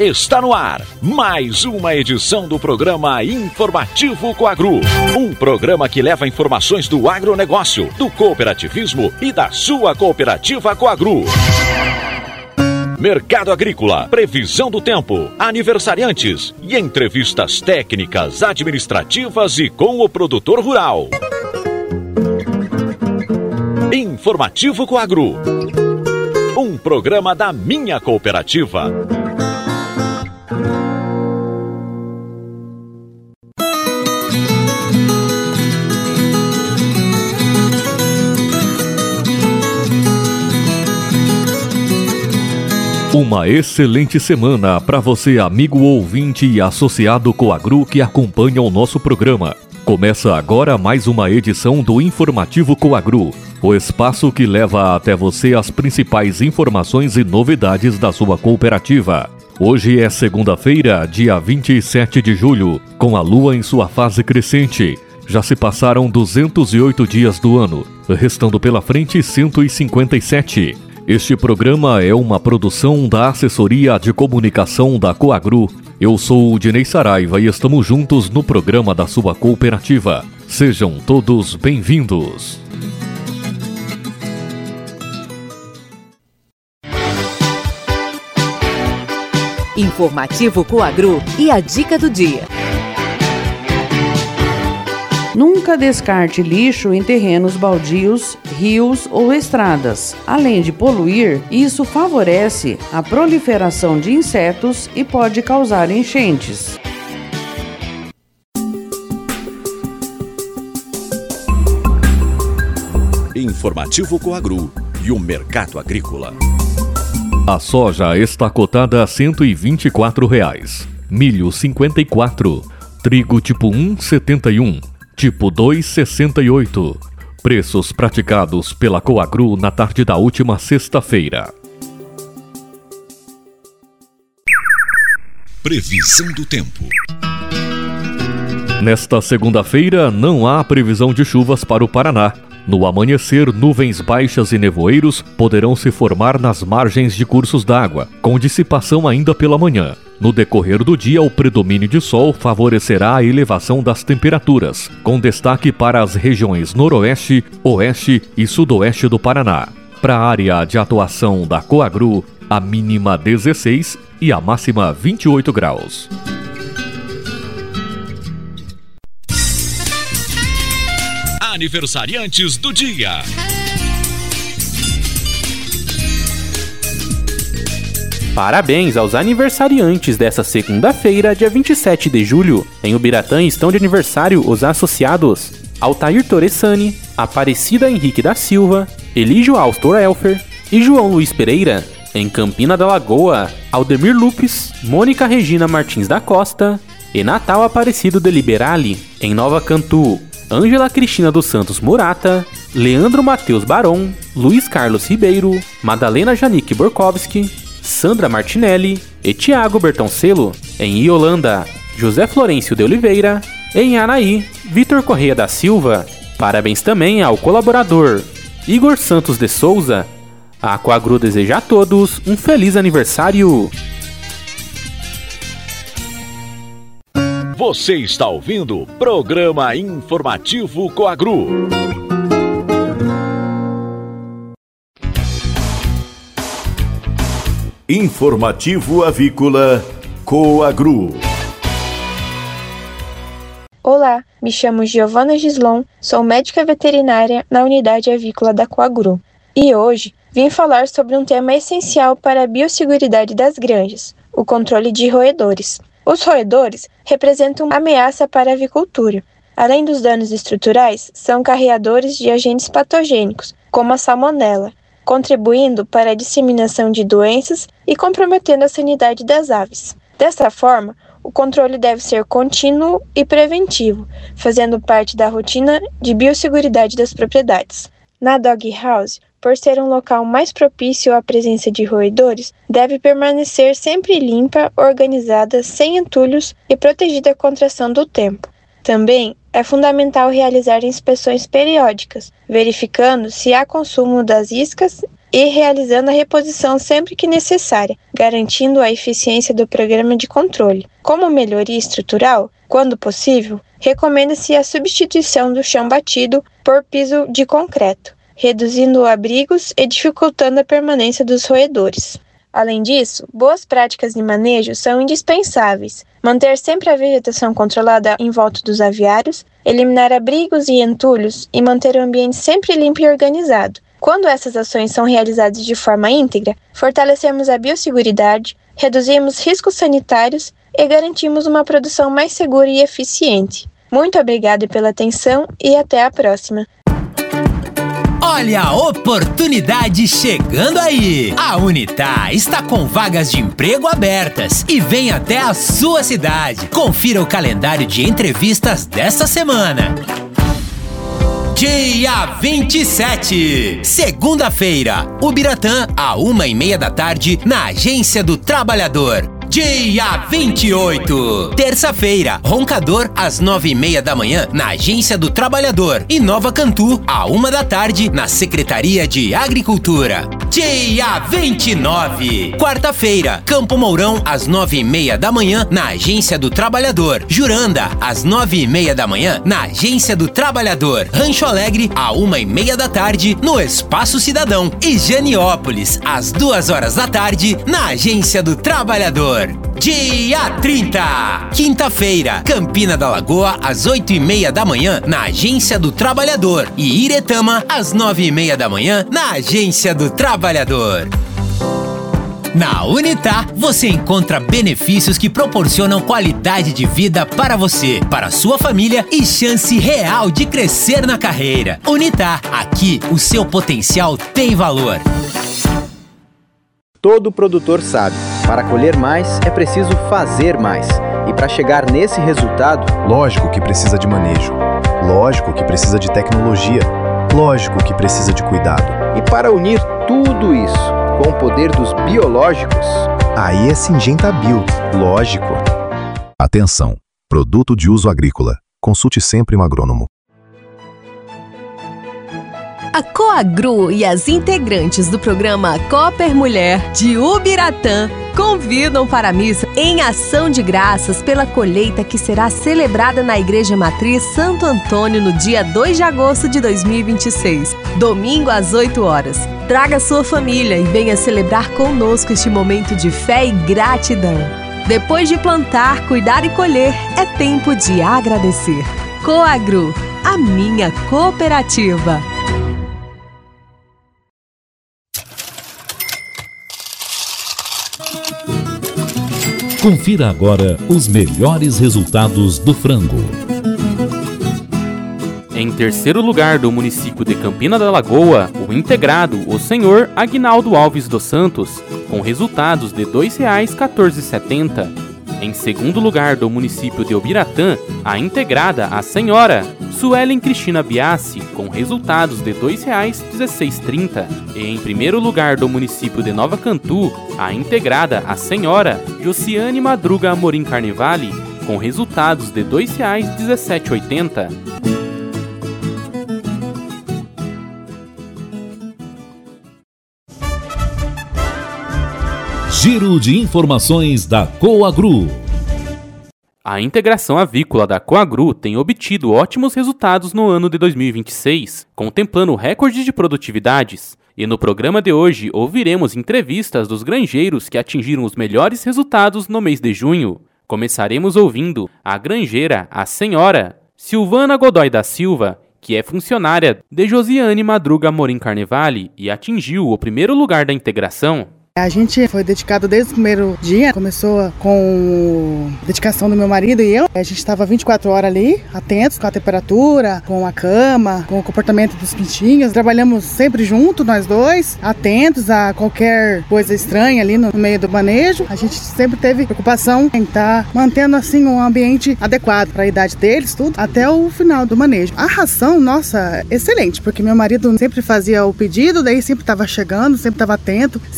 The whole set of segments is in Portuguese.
Está no ar mais uma edição do programa Informativo Coagru. Um programa que leva informações do agronegócio, do cooperativismo e da sua cooperativa Coagru. Mercado agrícola, previsão do tempo, aniversariantes e entrevistas técnicas, administrativas e com o produtor rural. Informativo Coagru. Um programa da minha cooperativa. Uma excelente semana para você, amigo ouvinte e associado Coagru que acompanha o nosso programa. Começa agora mais uma edição do Informativo Coagru, o espaço que leva até você as principais informações e novidades da sua cooperativa. Hoje é segunda-feira, dia 27 de julho, com a lua em sua fase crescente. Já se passaram 208 dias do ano, restando pela frente 157. Este programa é uma produção da Assessoria de Comunicação da Coagru. Eu sou o Dinei Saraiva e estamos juntos no programa da sua cooperativa. Sejam todos bem-vindos. Informativo Coagru e a dica do dia. Nunca descarte lixo em terrenos baldios, rios ou estradas. Além de poluir, isso favorece a proliferação de insetos e pode causar enchentes. Informativo Coagru e o mercado agrícola. A soja está cotada a R$ 124, milho R$ 54, trigo tipo 1, R$ 71, tipo 2, R$ 68. Preços praticados pela Coagru na tarde da última sexta-feira. Previsão do tempo. Nesta segunda-feira não há previsão de chuvas para o Paraná. No amanhecer, nuvens baixas e nevoeiros poderão se formar nas margens de cursos d'água, com dissipação ainda pela manhã. No decorrer do dia, o predomínio de sol favorecerá a elevação das temperaturas, com destaque para as regiões noroeste, oeste e sudoeste do Paraná. Para a área de atuação da Coagru, a mínima 16 e a máxima 28 graus. Aniversariantes do dia. Parabéns aos aniversariantes dessa segunda-feira, dia 27 de julho. Em Ubiratã estão de aniversário os associados Altair Torresani, Aparecida Henrique da Silva, Elígio Austor Elfer e João Luiz Pereira. Em Campina da Lagoa, Aldemir Lupes, Mônica Regina Martins da Costa e Natal Aparecido de Liberali. Em Nova Cantu, Ângela Cristina dos Santos Murata, Leandro Matheus Baron, Luiz Carlos Ribeiro, Madalena Janique Borkowski, Sandra Martinelli e Tiago Bertoncelo. Em Iolanda, José Florencio de Oliveira. Em Anaí, Vitor Correia da Silva. Parabéns também ao colaborador Igor Santos de Souza. A Coagru deseja a todos um feliz aniversário. Você está ouvindo o programa Informativo Coagru. Informativo Avícola Coagru. Olá, me chamo Giovana Gislon, sou médica veterinária na unidade avícola da Coagru. E hoje vim falar sobre um tema essencial para a biosseguridade das granjas, o controle de roedores. Os roedores representam uma ameaça para a avicultura. Além dos danos estruturais, são carreadores de agentes patogênicos, como a salmonela, contribuindo para a disseminação de doenças e comprometendo a sanidade das aves. Dessa forma, o controle deve ser contínuo e preventivo, fazendo parte da rotina de biosseguridade das propriedades. Na Dog House, por ser um local mais propício à presença de roedores, deve permanecer sempre limpa, organizada, sem entulhos e protegida contra a ação do tempo. Também é fundamental realizar inspeções periódicas, verificando se há consumo das iscas e realizando a reposição sempre que necessária, garantindo a eficiência do programa de controle. Como melhoria estrutural, quando possível, recomenda-se a substituição do chão batido por piso de concreto, reduzindo abrigos e dificultando a permanência dos roedores. Além disso, boas práticas de manejo são indispensáveis. Manter sempre a vegetação controlada em volta dos aviários, eliminar abrigos e entulhos e manter o ambiente sempre limpo e organizado. Quando essas ações são realizadas de forma íntegra, fortalecemos a biosseguridade, reduzimos riscos sanitários e garantimos uma produção mais segura e eficiente. Muito obrigada pela atenção e até a próxima. Olha a oportunidade chegando aí! A Unitá está com vagas de emprego abertas e vem até a sua cidade. Confira o calendário de entrevistas desta semana. Dia 27, segunda-feira, Ubiratã, à 1h30 da tarde, na Agência do Trabalhador. Dia 28, terça-feira, Roncador, às 9h30 da manhã, na Agência do Trabalhador. E Nova Cantu, à 1h da tarde, na Secretaria de Agricultura. Dia 29, quarta-feira, Campo Mourão, às 9h30 da manhã, na Agência do Trabalhador. Juranda, às 9h30 da manhã, na Agência do Trabalhador. Rancho Alegre, à 1h30 da tarde, no Espaço Cidadão. E Janiópolis, às 2h da tarde, na Agência do Trabalhador. Dia 30, quinta-feira, Campina da Lagoa, às 8h30 da manhã, na Agência do Trabalhador. E Iretama, às 9h30 da manhã, na Agência do Trabalhador. Na Unitá, você encontra benefícios que proporcionam qualidade de vida para você, para a sua família e chance real de crescer na carreira. Unitá, aqui o seu potencial tem valor. Todo produtor sabe, para colher mais é preciso fazer mais. E para chegar nesse resultado, lógico que precisa de manejo, lógico que precisa de tecnologia, lógico que precisa de cuidado. E para unir tudo isso com o poder dos biológicos, aí é Syngenta Bio, lógico. Atenção, produto de uso agrícola. Consulte sempre um agrônomo. A Coagru e as integrantes do programa Cooper Mulher de Ubiratã convidam para a missa em ação de graças pela colheita que será celebrada na Igreja Matriz Santo Antônio no dia 2 de agosto de 2026, domingo às 8h. Traga sua família e venha celebrar conosco este momento de fé e gratidão. Depois de plantar, cuidar e colher, é tempo de agradecer. Coagru, a minha cooperativa. Confira agora os melhores resultados do frango. Em terceiro lugar do município de Campina da Lagoa, o integrado, o senhor Aguinaldo Alves dos Santos, com resultados de R$ 2,1470. Em segundo lugar do município de Ubiratã, a integrada, a senhora Suelen Cristina Biassi, com resultados de R$ 2,1630. E em primeiro lugar do município de Nova Cantu, a integrada, a senhora Josiane Madruga Amorim Carnevale, com resultados de R$ 2,1780. Giro de informações da Coagru. A integração avícola da Coagru tem obtido ótimos resultados no ano de 2026, contemplando recorde de produtividades. E no programa de hoje ouviremos entrevistas dos granjeiros que atingiram os melhores resultados no mês de junho. Começaremos ouvindo a granjeira, a senhora Silvana Godoy da Silva, que é funcionária de Josiane Madruga Amorim Carnevale e atingiu o primeiro lugar da integração. A gente foi dedicado desde o primeiro dia, começou com a dedicação do meu marido e eu. A gente estava 24 horas ali, atentos com a temperatura, com a cama, com o comportamento dos pintinhos. Trabalhamos sempre juntos, nós dois, atentos a qualquer coisa estranha ali no meio do manejo. A gente sempre teve preocupação em estar mantendo assim um ambiente adequado para a idade deles, tudo, até o final do manejo. A ração, nossa, excelente, porque meu marido sempre fazia o pedido, daí sempre estava chegando, sempre estava atento, sempre estava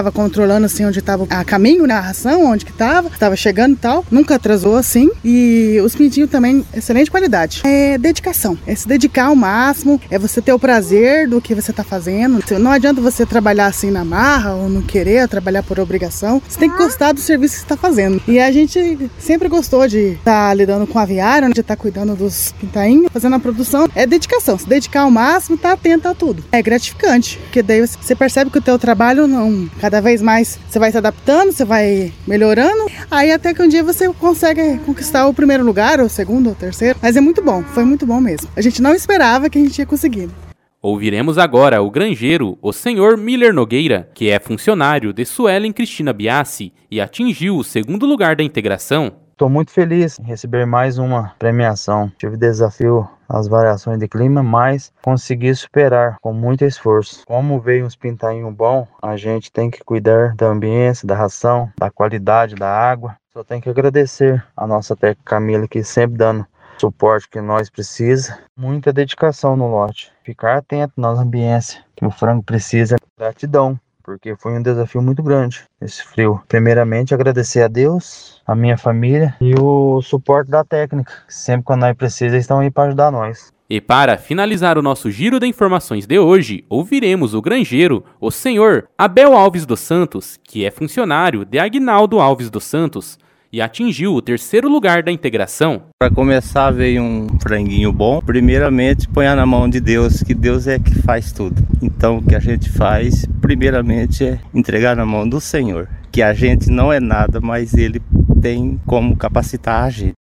ficava controlando assim onde estava a caminho, né, a ração, onde que estava chegando e tal. Nunca atrasou assim. E os pintinhos também, excelente qualidade. É dedicação, é se dedicar ao máximo, é você ter o prazer do que você está fazendo. Não adianta você trabalhar assim na marra ou não querer trabalhar por obrigação. Você tem que gostar do serviço que você está fazendo. E a gente sempre gostou de estar lidando com aviário, de estar cuidando dos pintainhos, fazendo a produção. É dedicação, se dedicar ao máximo, estar atento a tudo. É gratificante, porque daí você percebe que o teu trabalho cada vez mais você vai se adaptando, você vai melhorando, aí até que um dia você consegue conquistar o primeiro lugar, ou o segundo, ou o terceiro. Mas é muito bom, foi muito bom mesmo. A gente não esperava que a gente ia conseguir. Ouviremos agora o granjeiro, o senhor Miller Nogueira, que é funcionário de Suelen Cristina Biassi e atingiu o segundo lugar da integração. Estou muito feliz em receber mais uma premiação. Tive desafio às variações de clima, mas consegui superar com muito esforço. Como veio uns pintainhos bons, a gente tem que cuidar da ambiência, da ração, da qualidade da água. Só tenho que agradecer a nossa técnica Camila, que sempre dando suporte que nós precisamos. Muita dedicação no lote. Ficar atento nas ambiências que o frango precisa. Gratidão, porque foi um desafio muito grande esse frio. Primeiramente, agradecer a Deus, a minha família e o suporte da técnica, que sempre quando nós precisamos, eles estão aí para ajudar nós. E para finalizar o nosso giro de informações de hoje, ouviremos o granjeiro, o senhor Abel Alves dos Santos, que é funcionário de Aguinaldo Alves dos Santos e atingiu o terceiro lugar da integração. Para começar, veio um franguinho bom. Primeiramente, põe na mão de Deus, que Deus é que faz tudo. Então, o que a gente faz, primeiramente, é entregar na mão do Senhor. Que a gente não é nada, mas Ele tem como capacitar a gente.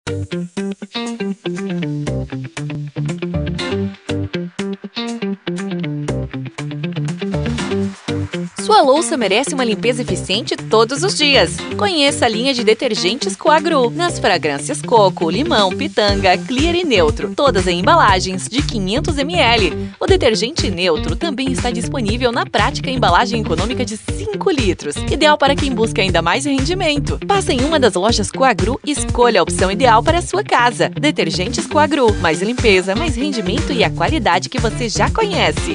Sua louça merece uma limpeza eficiente todos os dias. Conheça a linha de detergentes Coagru, nas fragrâncias coco, limão, pitanga, clear e neutro, todas em embalagens de 500 ml. O detergente neutro também está disponível na prática embalagem econômica de 5 litros, ideal para quem busca ainda mais rendimento. Passe em uma das lojas Coagru e escolha a opção ideal para a sua casa. Detergentes Coagru, mais limpeza, mais rendimento e a qualidade que você já conhece.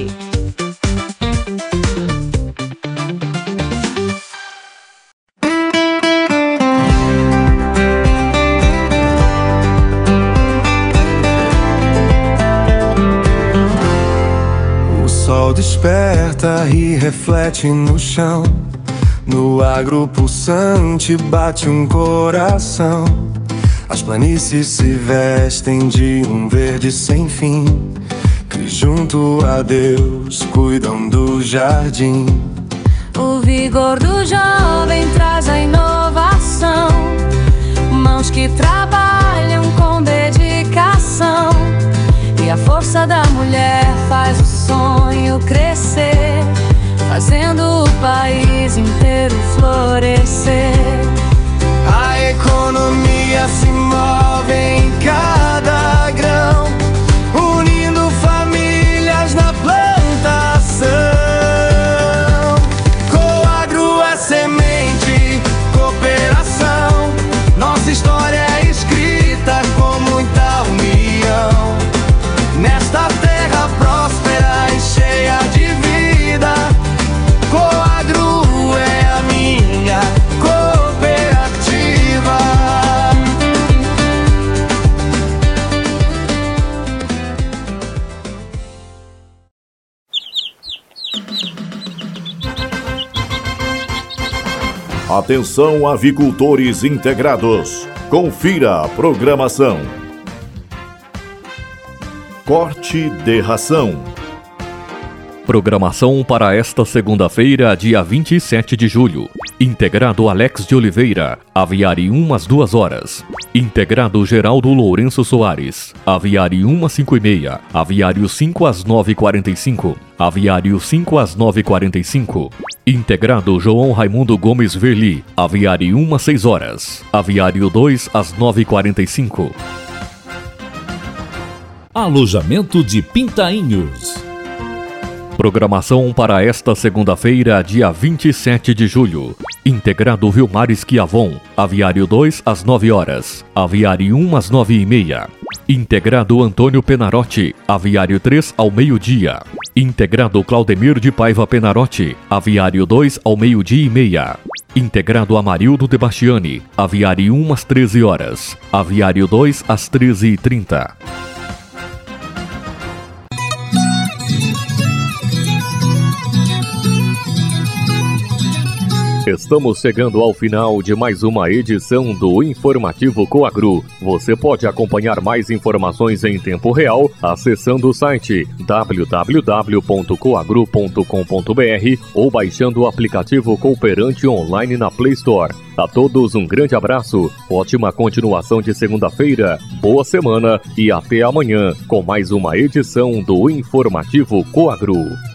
Desperta e reflete no chão. No agro pulsante bate um coração. As planícies se vestem de um verde sem fim, que junto a Deus cuidam do jardim. O vigor do jovem traz a inovação, mãos que trabalham com dedicação. E a força da mulher faz o sonho crescer, fazendo o país inteiro florescer. A economia se move em cada grão, unindo famílias na plantação. Coagru é semente, cooperação. Nossa história é escrita com muita união. Nesta terra próspera e cheia de vida, Coagru é a minha cooperativa. Atenção, avicultores integrados. Confira a programação. Corte de ração. Programação para esta segunda-feira, dia 27 de julho. Integrado Alex de Oliveira, aviário 1 às 2 horas. Integrado Geraldo Lourenço Soares, aviário 1 às 5h30. Aviário 5 às 9h45. Aviário 5 às 9h45. Integrado João Raimundo Gomes Verli, aviário 1 às 6 horas. Aviário 2 às 9h45. Alojamento de pintainhos. Programação para esta segunda-feira, dia 27 de julho. Integrado Vilmar Esquiavon, aviário 2 às 9 horas. Aviário 1 às 9h30. Integrado Antônio Penarotti, Aviário 3 ao meio-dia. Integrado Claudemir de Paiva Penarotti, Aviário 2 ao meio-dia e meia. Integrado Amarildo de Bastiani, Aviário 1 às 13 horas. Aviário 2 às 13h30. Estamos chegando ao final de mais uma edição do Informativo Coagru. Você pode acompanhar mais informações em tempo real acessando o site www.coagru.com.br ou baixando o aplicativo Cooperante online na Play Store. A todos um grande abraço, ótima continuação de segunda-feira, boa semana e até amanhã com mais uma edição do Informativo Coagru.